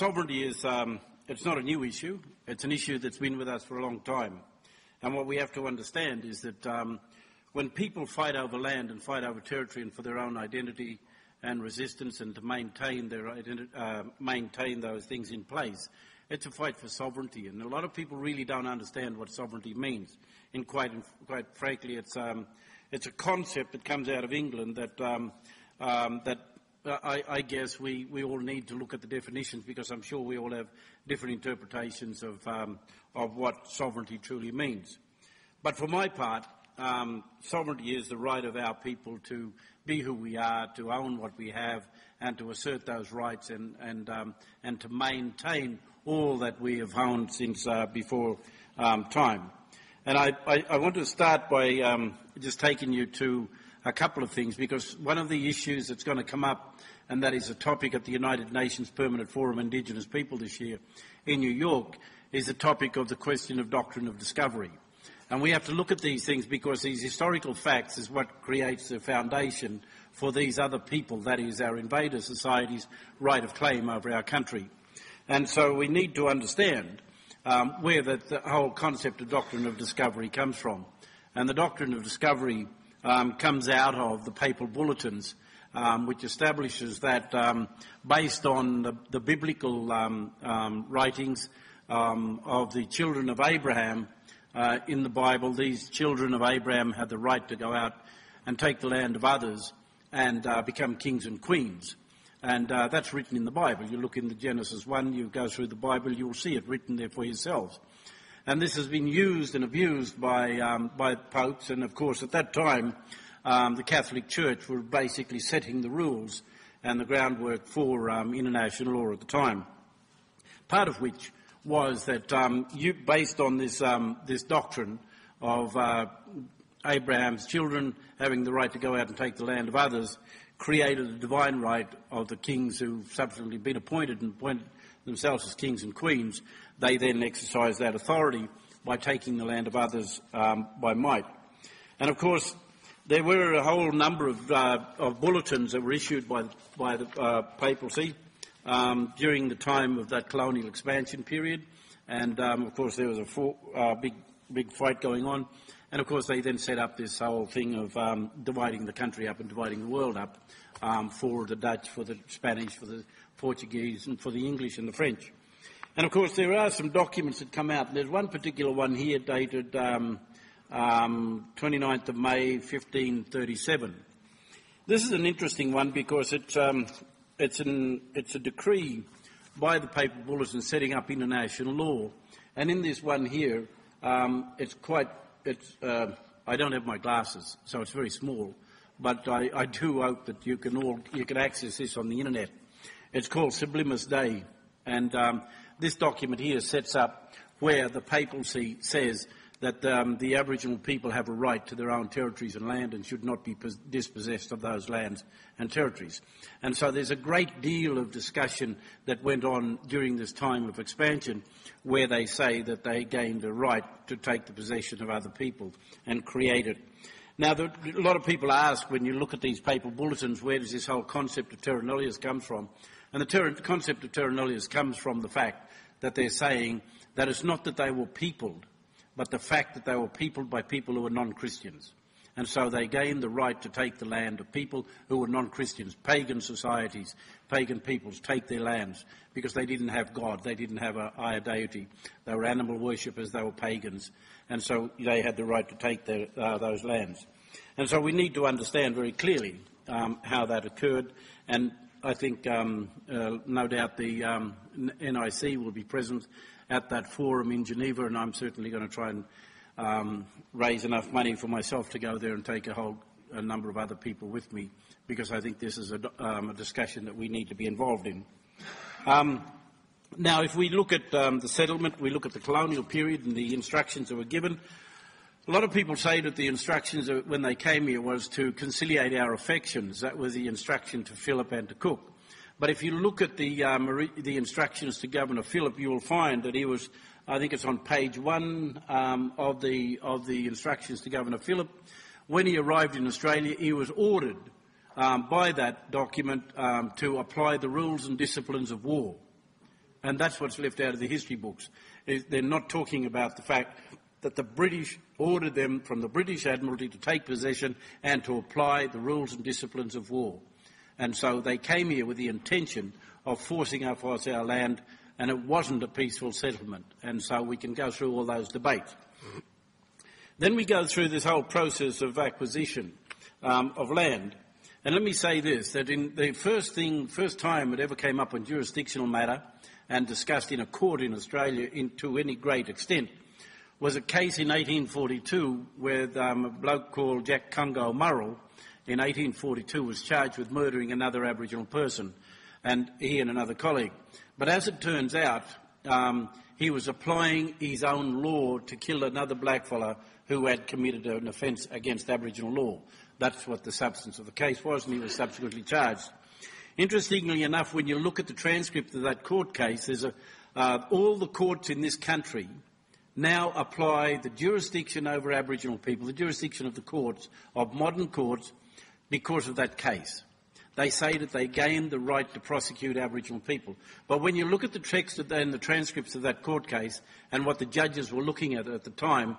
Sovereignty is it's not a new issue. It's an issue that's been with us for a long time. And what we have to understand is that when people fight over land and fight over territory and for their own identity and resistance and to maintain their maintain those things in place, it's a fight for sovereignty. And a lot of people really don't understand what sovereignty means. And quite frankly, it's a concept that comes out of England that I guess we all need to look at the definitions, because I'm sure we all have different interpretations of what sovereignty truly means. But for my part, sovereignty is the right of our people to be who we are, to own what we have, and to assert those rights and to maintain all that we have owned since before time. And I want to start by just taking you to a couple of things, because one of the issues that's going to come up, and that is a topic at the United Nations Permanent Forum on Indigenous People this year in New York, is the topic of the question of doctrine of discovery. And we have to look at these things because these historical facts is what creates the foundation for these other people, that is our invader society's right of claim over our country. And so we need to understand where the whole concept of doctrine of discovery comes from. And the doctrine of discovery comes out of the papal bulletins, which establishes that based on the biblical writings of the children of Abraham in the Bible, these children of Abraham had the right to go out and take the land of others and become kings and queens. And that's written in the Bible. You look into Genesis 1, you go through the Bible, you'll see it written there for yourselves. And this has been used and abused by popes, and of course at that time the Catholic Church were basically setting the rules and the groundwork for international law at the time. Part of which was that based on this doctrine of Abraham's children having the right to go out and take the land of others, created a divine right of the kings who've subsequently been appointed and appointed themselves as kings and queens. They then exercised that authority by taking the land of others by might. And of course, there were a whole number of bulletins that were issued by the papacy during the time of that colonial expansion period. And of course, there was a big fight going on. And of course, they then set up this whole thing of dividing the country up and dividing the world up for the Dutch, for the Spanish, for the Portuguese, and for the English and the French. And of course, there are some documents that come out. There's one particular one here dated 29th of May, 1537. This is an interesting one because it's a decree by the papal bulletin setting up international law. And in this one here, I don't have my glasses, so it's very small, but I do hope that you can access this on the internet. It's called Sublimus Dei, and this document here sets up where the papacy says that the Aboriginal people have a right to their own territories and land and should not be dispossessed of those lands and territories. And so there's a great deal of discussion that went on during this time of expansion where they say that they gained a right to take the possession of other people and create it. Now, a lot of people ask, when you look at these papal bulletins, where does this whole concept of terra nullius come from? And the concept of terra nullius comes from the fact that they're saying that it's not that they were peopled, but the fact that they were peopled by people who were non-Christians. And so they gained the right to take the land of people who were non-Christians. Pagan societies, pagan peoples take their lands because they didn't have God, they didn't have a higher deity. They were animal worshippers, they were pagans, and so they had the right to take those lands. And so we need to understand very clearly how that occurred, and I think no doubt the NIC will be present at that forum in Geneva, and I'm certainly going to try and raise enough money for myself to go there and take a number of other people with me, because I think this is a discussion that we need to be involved in. Now, if we look at the settlement, we look at the colonial period and the instructions that were given. A lot of people say that the instructions when they came here was to conciliate our affections. That was the instruction to Philip and to Cook. But if you look at the instructions to Governor Philip, you will find that he was, I think it's on page 1 of the instructions to Governor Philip. When he arrived in Australia, he was ordered by that document to apply the rules and disciplines of war. And that's what's left out of the history books. They're not talking about the fact that the British ordered them from the British Admiralty to take possession and to apply the rules and disciplines of war. And so they came here with the intention of forcing us off our land, and it wasn't a peaceful settlement. And so we can go through all those debates. Then we go through this whole process of acquisition of land. And let me say this, that in the first time it ever came up on jurisdictional matter and discussed in a court in Australia to any great extent was a case in 1842 where a bloke called Jack Congo Murrell in 1842 was charged with murdering another Aboriginal person, and he and another colleague. But as it turns out, he was applying his own law to kill another blackfella who had committed an offence against Aboriginal law. That's what the substance of the case was, and he was subsequently charged. Interestingly enough, when you look at the transcript of that court case, there's all the courts in this country now apply the jurisdiction over Aboriginal people, the jurisdiction of the courts, of modern courts, because of that case. They say that they gained the right to prosecute Aboriginal people. But when you look at the text and the transcripts of that court case and what the judges were looking at the time,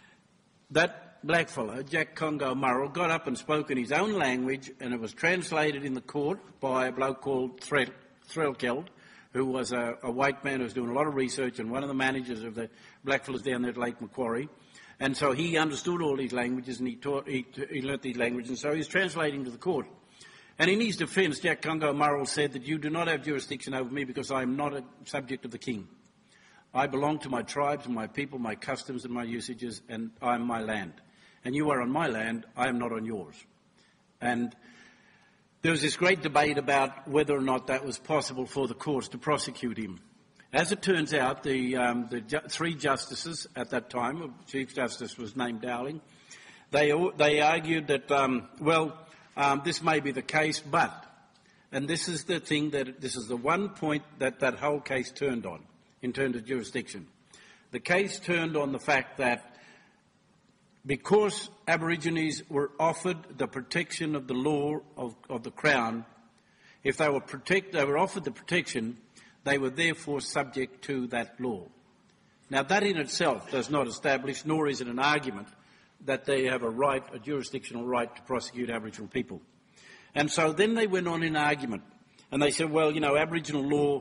that blackfella, Jack Congo Murrell, got up and spoke in his own language, and it was translated in the court by a bloke called Threlkeld, who was a white man who was doing a lot of research and one of the managers of the blackfellas down there at Lake Macquarie. And so he understood all these languages, and he learnt these languages, and so he was translating to the court. And in his defence, Jack Congo Murrell said that you do not have jurisdiction over me because I am not a subject of the king. I belong to my tribes and my people, my customs and my usages, and I am my land. And you are on my land, I am not on yours. And there was this great debate about whether or not that was possible for the courts to prosecute him. As it turns out, the three justices at that time, Chief Justice was named Dowling, they argued that, this may be the case, but, and this is the thing this is the one point that whole case turned on in terms of jurisdiction. The case turned on the fact that because Aborigines were offered the protection of the law of the Crown, if they were offered the protection, they were therefore subject to that law. Now that in itself does not establish, nor is it an argument, that they have a jurisdictional right to prosecute Aboriginal people. And so then they went on in argument, and they said, well, Aboriginal law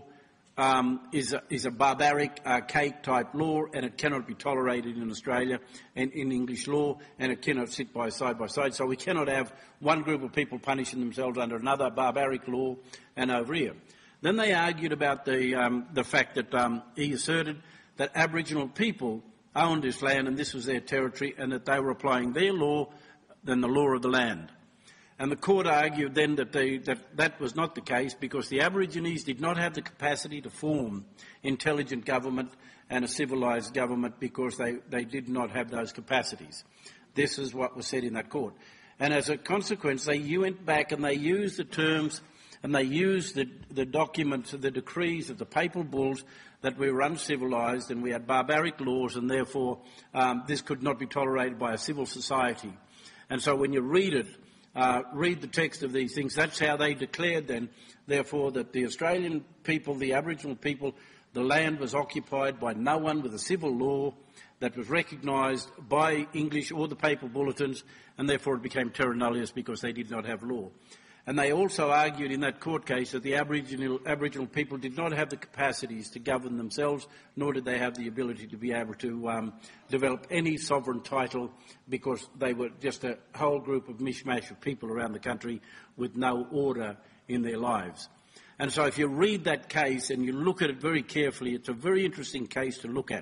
is a barbaric, archaic type law, and it cannot be tolerated in Australia and in English law, and it cannot sit side by side. So we cannot have one group of people punishing themselves under another barbaric law and over here. Then they argued about the fact that he asserted that Aboriginal people owned this land and this was their territory, and that they were applying their law than the law of the land. And the court argued then that that was not the case because the Aborigines did not have the capacity to form intelligent government and a civilised government because they did not have those capacities. This is what was said in that court. And as a consequence, they went back and they used the terms and they used the documents, the decrees of the papal bulls that we were uncivilised and we had barbaric laws, and therefore this could not be tolerated by a civil society. And so when you read it, read the text of these things, that's how they declared then, therefore, that the Australian people, the Aboriginal people, the land was occupied by no one with a civil law that was recognised by English or the papal bulletins, and therefore it became terra nullius because they did not have law. And they also argued in that court case that the Aboriginal people did not have the capacities to govern themselves, nor did they have the ability to be able to develop any sovereign title because they were just a whole group of mishmash of people around the country with no order in their lives. And so if you read that case and you look at it very carefully, it's a very interesting case to look at.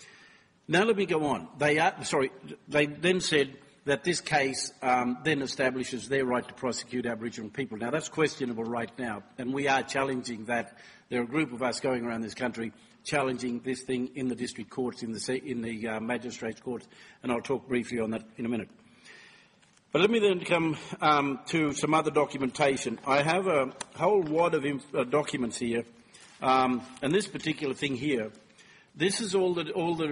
Now let me go on. They then said that this case then establishes their right to prosecute Aboriginal people. Now, that's questionable right now, and we are challenging that. There are a group of us going around this country challenging this thing in the district courts, in the magistrates' courts, and I'll talk briefly on that in a minute. But let me then come to some other documentation. I have a whole wad of documents here, and this particular thing here, this is all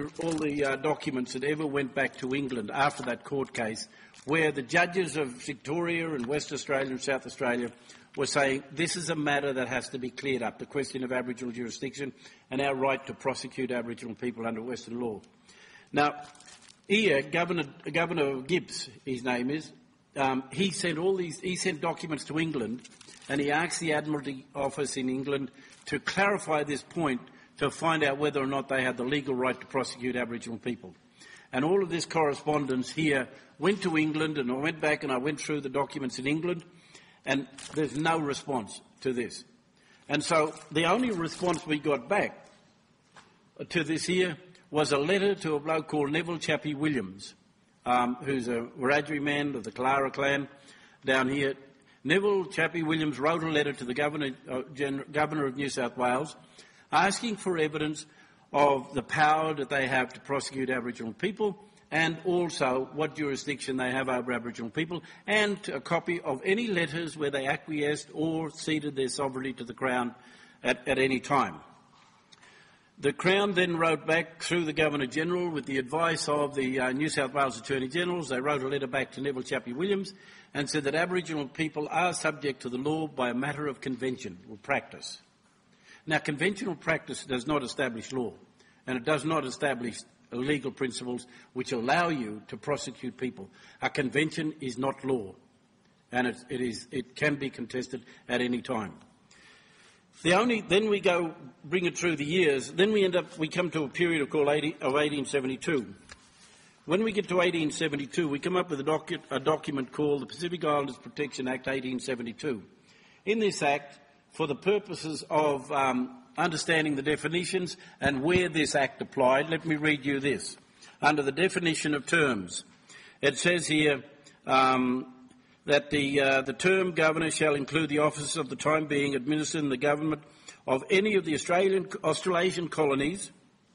the documents that ever went back to England after that court case, where the judges of Victoria and West Australia and South Australia was saying this is a matter that has to be cleared up, the question of Aboriginal jurisdiction and our right to prosecute Aboriginal people under Western law. Now, here, Governor Gibbs, his name is, he sent documents to England, and he asked the Admiralty Office in England to clarify this point to find out whether or not they had the legal right to prosecute Aboriginal people. And all of this correspondence here went to England, and I went back and I went through the documents in England, and there's no response to this. And so the only response we got back to this here was a letter to a bloke called Neville Chappie Williams, who's a Wiradjuri man of the Kalara clan down here. Neville Chappie Williams wrote a letter to the Governor of New South Wales asking for evidence of the power that they have to prosecute Aboriginal people, and also what jurisdiction they have over Aboriginal people, and a copy of any letters where they acquiesced or ceded their sovereignty to the Crown at any time. The Crown then wrote back through the Governor-General with the advice of the New South Wales Attorney-Generals. They wrote a letter back to Neville Chappie Williams and said that Aboriginal people are subject to the law by a matter of convention or practice. Now, conventional practice does not establish law, and it does not establish legal principles which allow you to prosecute people. A convention is not law, and it can be contested at any time. Then we go, bring it through the years, then we come to a period of 1872. When we get to 1872, we come up with a document called the Pacific Islanders Protection Act 1872. In this act, for the purposes of understanding the definitions and where this act applied, let me read you this. Under the definition of terms, it says here that the term governor shall include the office of the time being administered in the government of any of the Australasian colonies,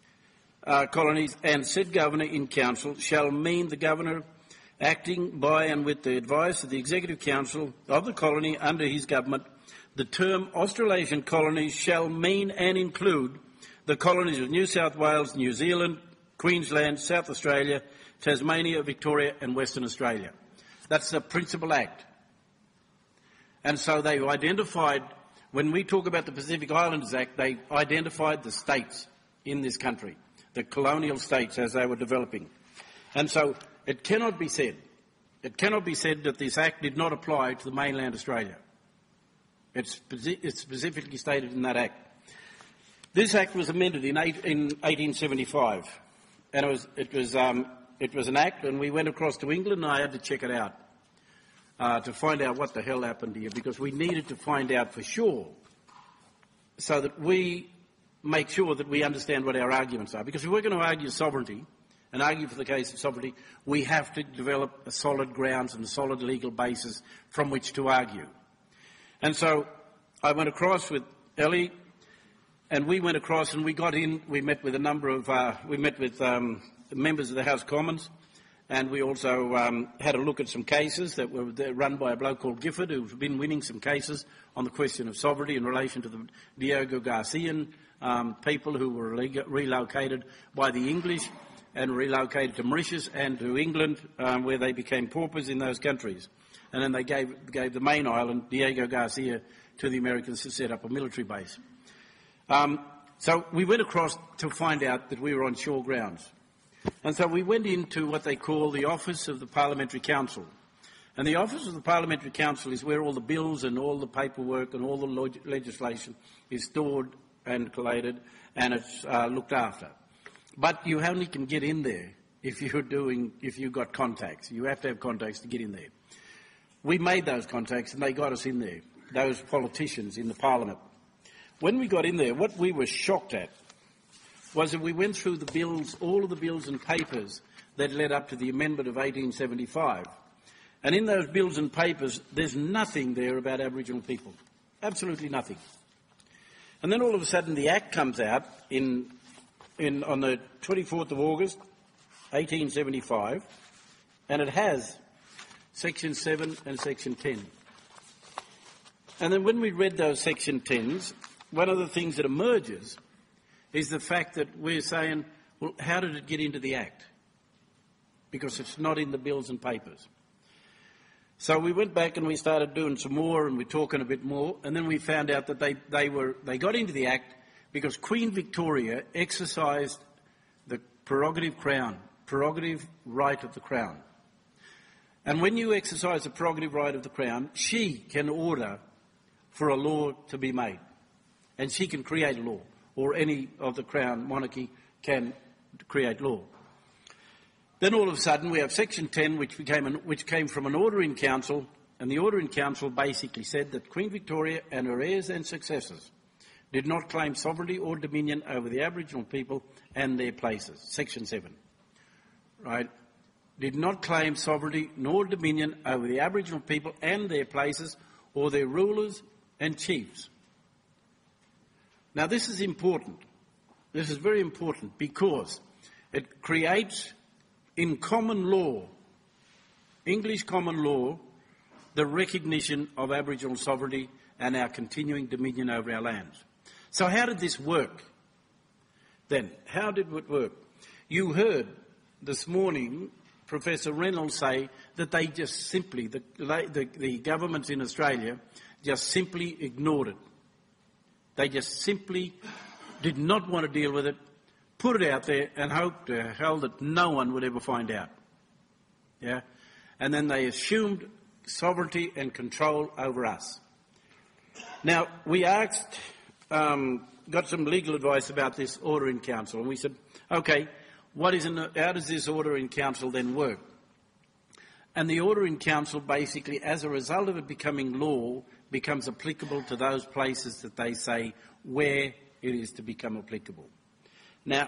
and said governor in council shall mean the governor acting by and with the advice of the Executive Council of the colony under his government. The term Australasian colonies shall mean and include the colonies of New South Wales, New Zealand, Queensland, South Australia, Tasmania, Victoria and Western Australia. That's the principal act. And so they identified, when we talk about the Pacific Islanders Act, they identified the states in this country, the colonial states as they were developing. And so it cannot be said that this act did not apply to the mainland Australia. It's specifically stated in that act. This act was amended in 1875, and it was an act, and we went across to England, and I had to check it out to find out what the hell happened here, because we needed to find out for sure so that we make sure that we understand what our arguments are. Because if we're going to argue sovereignty and argue for the case of sovereignty, we have to develop a solid grounds and a solid legal basis from which to argue. And so I went across with Ellie, and we went across and we got in. We met with a number of members of the House of Commons, and we also had a look at some cases that were run by a bloke called Gifford, who's been winning some cases on the question of sovereignty in relation to the Diego Garcian people who were relocated by the English and relocated to Mauritius and to England, where they became paupers in those countries. And then they gave the main island, Diego Garcia, to the Americans to set up a military base. So we went across to find out that we were on shore grounds. And so we went into what they call the Office of the Parliamentary Council. And the Office of the Parliamentary Council is where all the bills and all the paperwork and all the legislation is stored and collated, and it's looked after. But you only can get in there if you've got contacts. You have to have contacts to get in there. We made those contacts and they got us in there, those politicians in the Parliament. When we got in there, what we were shocked at was that we went through the bills, all of the bills and papers that led up to the amendment of 1875. And in those bills and papers, there's nothing there about Aboriginal people. Absolutely nothing. And then all of a sudden the Act comes out on the 24th of August, 1875, and it has Section 7 and Section 10. And then when we read those Section 10s, one of the things that emerges is the fact that we're saying, well, how did it get into the Act? Because it's not in the bills and papers. So we went back and we started doing some more, and we're talking a bit more, and then we found out that they got into the Act because Queen Victoria exercised the prerogative right of the Crown. And when you exercise the prerogative right of the Crown, she can order for a law to be made, and she can create a law, or any of the Crown monarchy can create law. Then all of a sudden we have Section 10, which came from an order in Council, and the order in Council basically said that Queen Victoria and her heirs and successors did not claim sovereignty or dominion over the Aboriginal people and their places. Section 7, right? Did not claim sovereignty nor dominion over the Aboriginal people and their places or their rulers and chiefs. Now this is important. This is very important because it creates in common law, English common law, the recognition of Aboriginal sovereignty and our continuing dominion over our lands. So how did this work then? How did it work? You heard this morning Professor Reynolds say that they just simply, the governments in Australia just simply ignored it. They just simply did not want to deal with it, put it out there and hoped to hell that no one would ever find out. Yeah? And then they assumed sovereignty and control over us. Now, we asked, got some legal advice about this order in Council, and we said, okay, how does this order in Council then work? And the order in Council basically, as a result of it becoming law, becomes applicable to those places that they say where it is to become applicable. Now,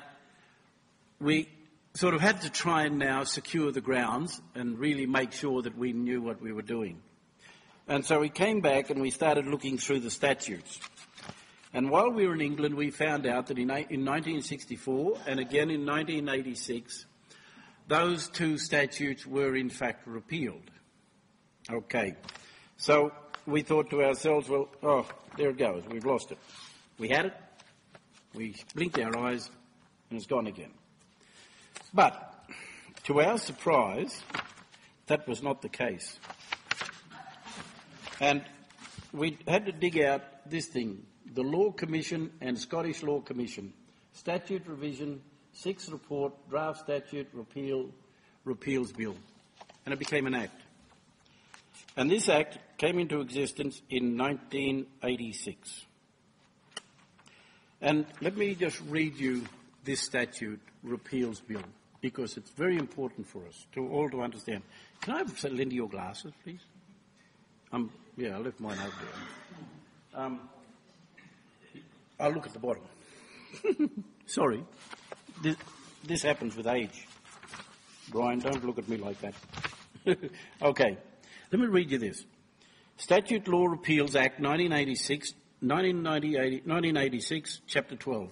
we sort of had to try and now secure the grounds and really make sure that we knew what we were doing. And so we came back and we started looking through the statutes. And while we were in England, we found out that in 1964 and again in 1986, those two statutes were in fact repealed. Okay, so we thought to ourselves, well, oh, there it goes, we've lost it. We had it, we blinked our eyes, and it's gone again. But, to our surprise, that was not the case. And we had to dig out this thing, the Law Commission and Scottish Law Commission, Statute Revision, 6th Report, Draft Statute Repeals Bill. And it became an Act. And this Act came into existence in 1986. And let me just read you this Statute Repeals Bill, because it's very important for us all to understand. Can I lend you your glasses, please? Yeah, I left mine out there. I'll look at the bottom. Sorry. This happens with age. Brian, don't look at me like that. Okay. Let me read you this. Statute Law Repeals Act 1986, Chapter 12.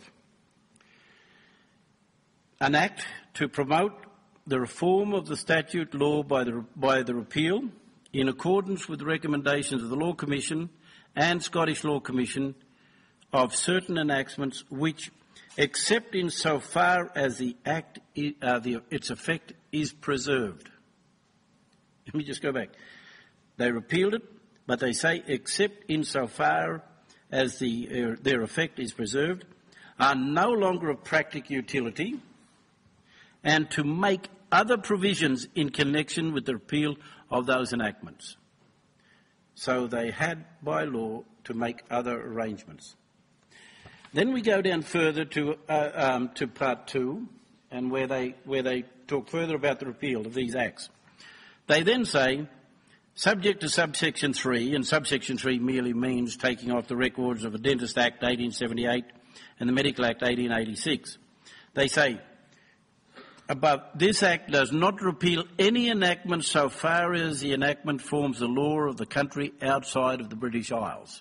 An Act to promote the reform of the statute law by the repeal in accordance with the recommendations of the Law Commission and Scottish Law Commission of certain enactments which, except in so far as the Act, its effect is preserved. Let me just go back. They repealed it, but they say except in so far as their effect is preserved, are no longer of practical utility, and to make other provisions in connection with the repeal of those enactments. So they had, by law, to make other arrangements. Then we go down further to Part 2, and where they talk further about the repeal of these acts. They then say, subject to subsection 3, and subsection 3 merely means taking off the records of the Dentist Act 1878 and the Medical Act 1886. They say, above, this Act does not repeal any enactment so far as the enactment forms the law of the country outside of the British Isles.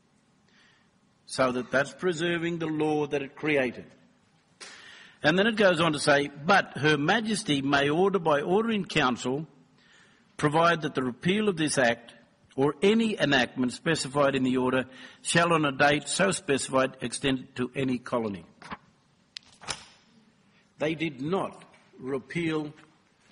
So that's preserving the law that it created. And then it goes on to say, but Her Majesty may order by order in Council, provide that the repeal of this Act or any enactment specified in the order shall on a date so specified extend to any colony. They did not repeal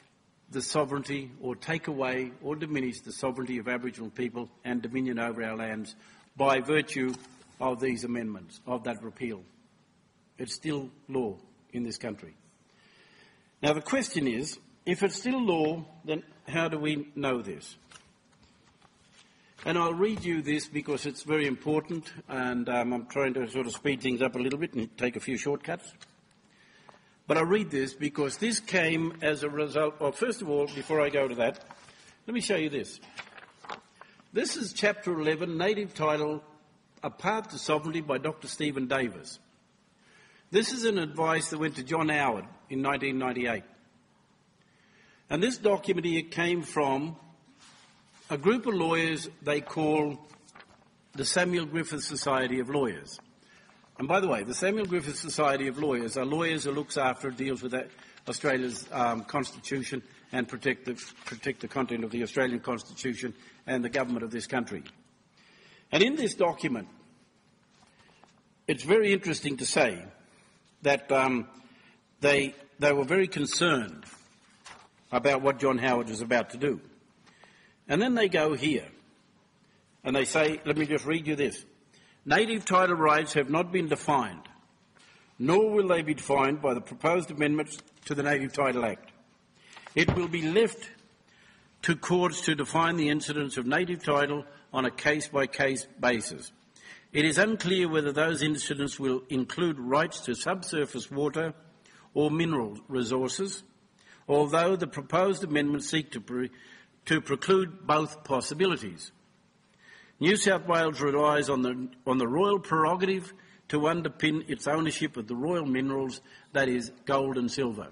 the sovereignty or take away or diminish the sovereignty of Aboriginal people and dominion over our lands by virtue of these amendments, of that repeal. It's still law in this country. Now the question is, if it's still law, then how do we know this? And I'll read you this because it's very important, and I'm trying to sort of speed things up a little bit and take a few shortcuts. But I read this because this came as a result of, first of all, before I go to that, let me show you this. This is Chapter 11, Native Title, A Path to Sovereignty by Dr. Stephen Davis. This is an advice that went to John Howard in 1998. And this document here came from a group of lawyers they call the Samuel Griffith Society of Lawyers. And by the way, the Samuel Griffith Society of Lawyers are lawyers who looks after, deals with Australia's constitution and protect the content of the Australian Constitution and the government of this country. And in this document, it's very interesting to say that they were very concerned about what John Howard was about to do. And then they go here, and they say, let me just read you this. Native title rights have not been defined, nor will they be defined by the proposed amendments to the Native Title Act. It will be left to courts to define the incidence of native title on a case-by-case basis. It is unclear whether those incidents will include rights to subsurface water or mineral resources, although the proposed amendments seek to preclude both possibilities. New South Wales relies on the royal prerogative to underpin its ownership of the royal minerals, that is, gold and silver.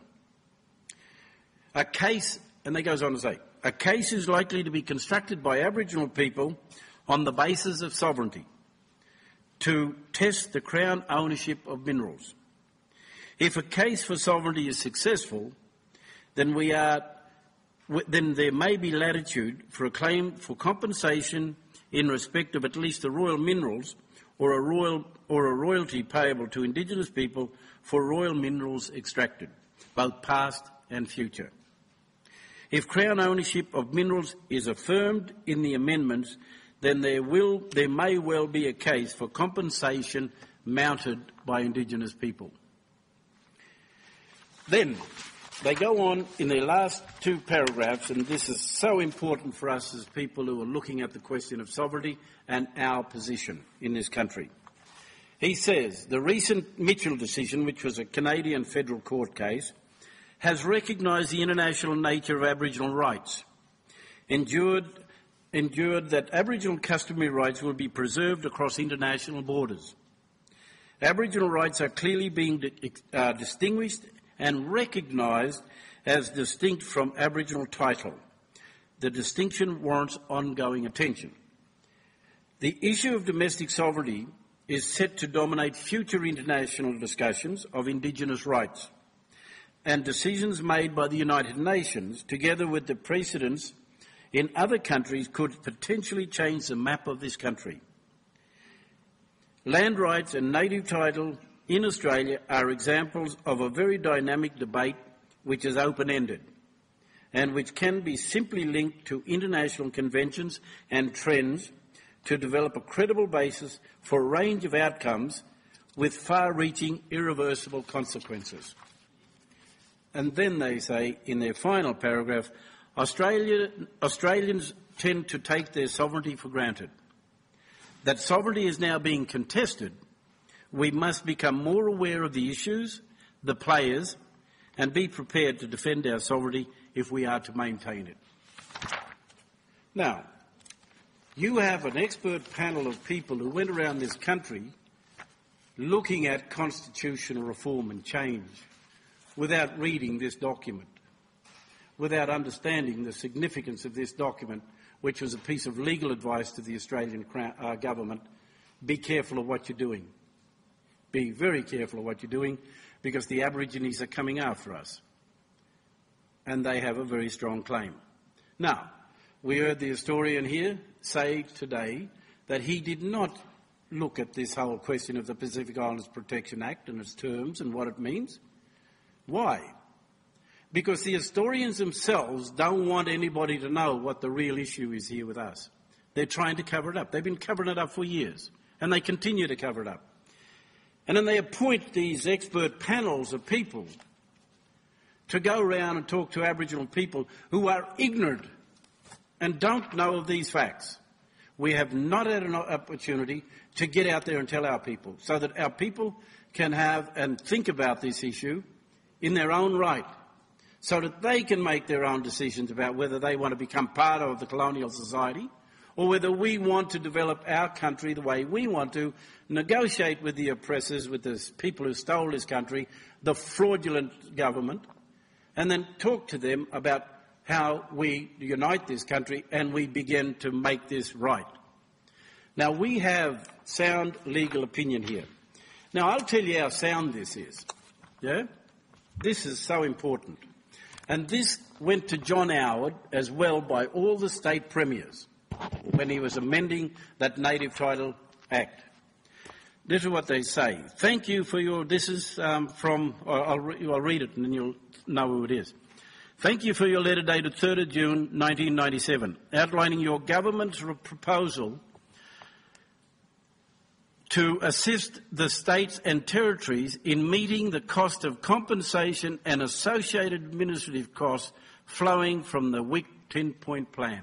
A case, and they goes on to say, a case is likely to be constructed by Aboriginal people on the basis of sovereignty to test the Crown ownership of minerals. If a case for sovereignty is successful, then there may be latitude for a claim for compensation in respect of at least the royal minerals or a royalty payable to Indigenous people for royal minerals extracted, both past and future. If Crown ownership of minerals is affirmed in the amendments, then there may well be a case for compensation mounted by Indigenous people. Then they go on in their last two paragraphs, and this is so important for us as people who are looking at the question of sovereignty and our position in this country. He says, the recent Mitchell decision, which was a Canadian federal court case, has recognised the international nature of Aboriginal rights, endured that Aboriginal customary rights will be preserved across international borders. Aboriginal rights are clearly being distinguished and recognised as distinct from Aboriginal title. The distinction warrants ongoing attention. The issue of domestic sovereignty is set to dominate future international discussions of Indigenous rights, and decisions made by the United Nations, together with the precedents in other countries, could potentially change the map of this country. Land rights and native title in Australia are examples of a very dynamic debate which is open-ended and which can be simply linked to international conventions and trends to develop a credible basis for a range of outcomes with far-reaching, irreversible consequences. And then they say in their final paragraph, Australians tend to take their sovereignty for granted. That sovereignty is now being contested. We must become more aware of the issues, the players, and be prepared to defend our sovereignty if we are to maintain it. Now, you have an expert panel of people who went around this country looking at constitutional reform and change without reading this document, without understanding the significance of this document, which was a piece of legal advice to the Australian government. Be careful of what you're doing. Be very careful of what you're doing, because the Aborigines are coming after us, and they have a very strong claim. Now, we heard the historian here say today that he did not look at this whole question of the Pacific Islands Protection Act and its terms and what it means. Why? because the historians themselves don't want anybody to know what the real issue is here with us. They're trying to cover it up. They've been covering it up for years, and they continue to cover it up. And then they appoint these expert panels of people to go around and talk to Aboriginal people who are ignorant and don't know of these facts. We have not had an opportunity to get out there and tell our people so that our people can have and think about this issue in their own right, so that they can make their own decisions about whether they want to become part of the colonial society or whether we want to develop our country the way we want to, negotiate with the oppressors, with the people who stole this country, the fraudulent government, and then talk to them about how we unite this country and we begin to make this right. Now, we have sound legal opinion here. Now, I'll tell you how sound this is. Yeah? This is so important. And this went to John Howard as well by all the state premiers when he was amending that Native Title Act. This is what they say. Thank you for your... This is from... I'll read it and then you'll know who it is. Thank you for your letter dated 3rd of June 1997, outlining your government's proposal to assist the states and territories in meeting the cost of compensation and associated administrative costs flowing from the WIC 10-point plan.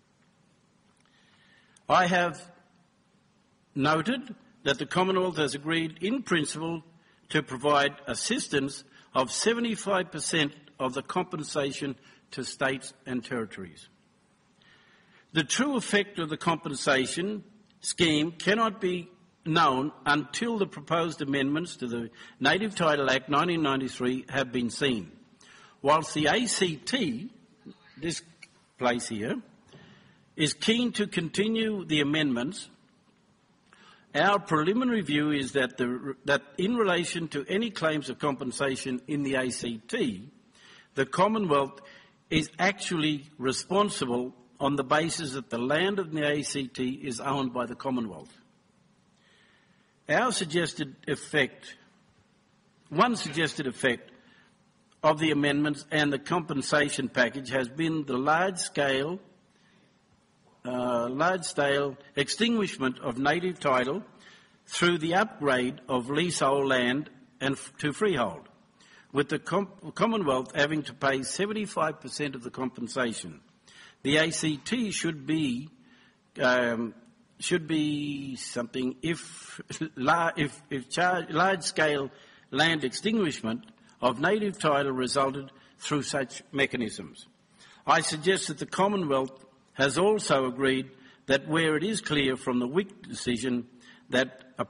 I have noted that the Commonwealth has agreed in principle to provide assistance of 75% of the compensation to states and territories. The true effect of the compensation scheme cannot be known until the proposed amendments to the Native Title Act 1993 have been seen. Whilst the ACT, this place here, is keen to continue the amendments, our preliminary view is that in relation to any claims of compensation in the ACT, the Commonwealth is actually responsible on the basis that the land of the ACT is owned by the Commonwealth. One suggested effect of the amendments and the compensation package has been the large-scale extinguishment of native title through the upgrade of leasehold land and to freehold, with the Commonwealth having to pay 75% of the compensation. The ACT should be something if large-scale land extinguishment of native title resulted through such mechanisms. I suggest that the Commonwealth has also agreed that where it is clear from the WIC decision that a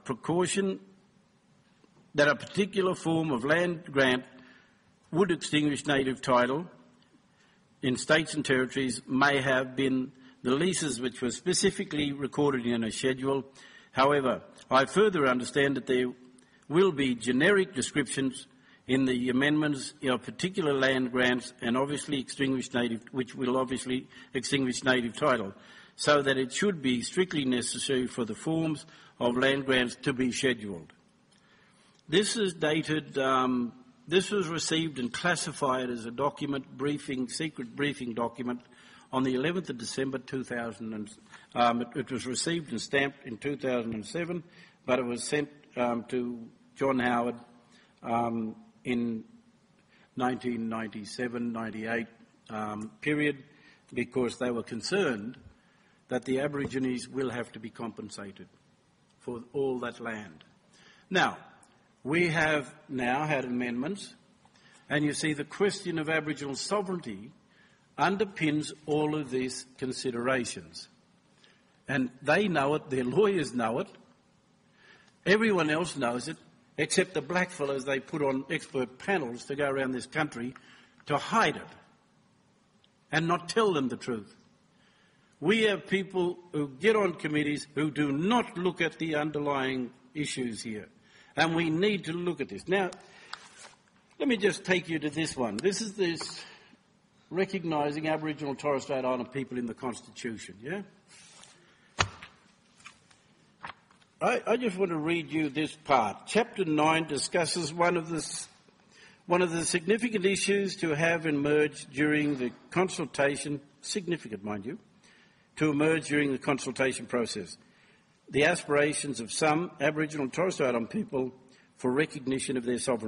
particular form of land grant would extinguish native title in states and territories may have been the leases which were specifically recorded in a schedule. However, I further understand that there will be generic descriptions in the amendments of particular land grants and which will obviously extinguish native title, so that it should be strictly necessary for the forms of land grants to be scheduled. This is dated, this was received and classified as a secret briefing document on the 11th of December 2000. It was received and stamped in 2007, but it was sent to John Howard in 1997-98 period, because they were concerned that the Aborigines will have to be compensated for all that land. Now, we have now had amendments, and you see the question of Aboriginal sovereignty underpins all of these considerations. And they know it, their lawyers know it, everyone else knows it, except the blackfellows they put on expert panels to go around this country to hide it and not tell them the truth. We have people who get on committees who do not look at the underlying issues here, and we need to look at this. Now, let me just take you to this one. This is this recognising Aboriginal and Torres Strait Islander people in the Constitution, yeah? I just want to read you this part. Chapter 9 discusses one of One of the significant issues to have emerged during the consultation, significant mind you, to emerge during the consultation process, the aspirations of some Aboriginal and Torres Strait Islander people for recognition of their sovereignty.